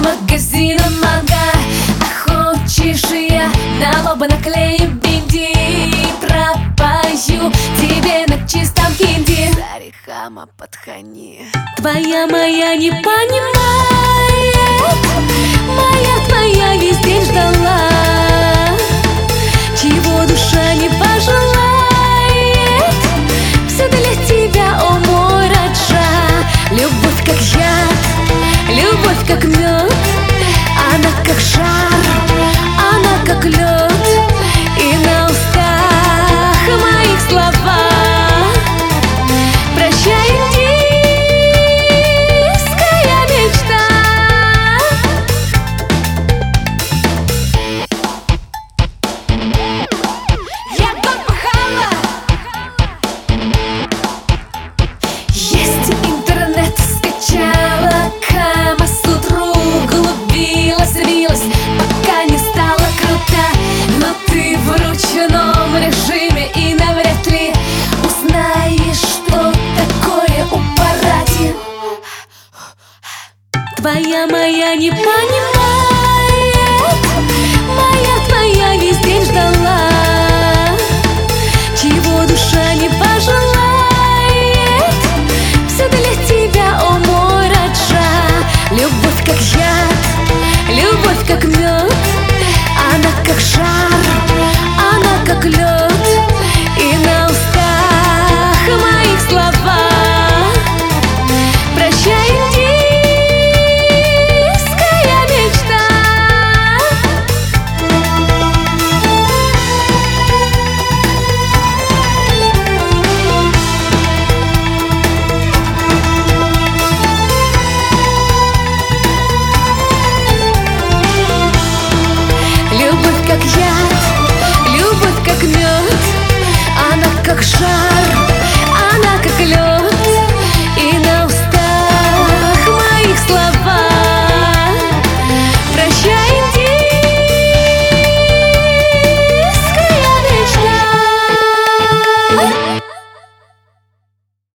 магазина «Манго». А хочешь, я на лоб наклею бинди, пропою тебе на чистом хинди. Зарихама подхани. Твоя моя не понимает, моя твоя весь день ждала, чего душа не пожелает. Все для тебя, о мой Раджа. Любовь как яд, любовь как мед, она как жар, она как лед. И на устах моих слова: прощай, индийская мечта. Я попахала. Есть интернет, скачала Камасутру, углубилась, рилась, пока не стала крута. Но ты в ручном режиме и навряд ли узнаешь, что такое упарати. Твоя моя не понимает, моя твоя весь день ждала, чего душа не пожелает. Все для тебя, о мой Раджа. Любовь как яд, любовь как мед,